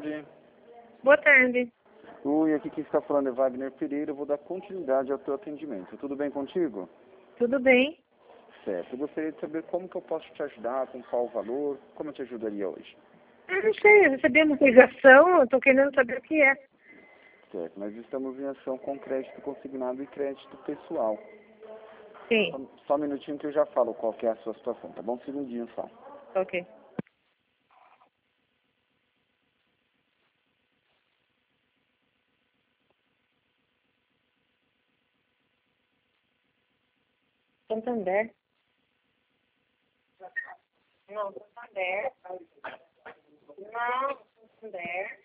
tarde. Boa tarde. Oi, aqui quem está falando é Wagner Pereira. Eu vou dar continuidade ao teu atendimento. Tudo bem contigo? Tudo bem? Certo. Eu gostaria de saber como que eu posso te ajudar, com qual valor, como eu te ajudaria hoje. Eu não sei, eu recebi uma ligação, eu estou querendo saber o que é. Certo. Nós estamos em ação com crédito consignado e crédito pessoal. Sim, Só um minutinho que eu já falo qual que é a sua situação, tá bom? Um segundinho só. ok. Santander. Não, Santander. Não, Santander.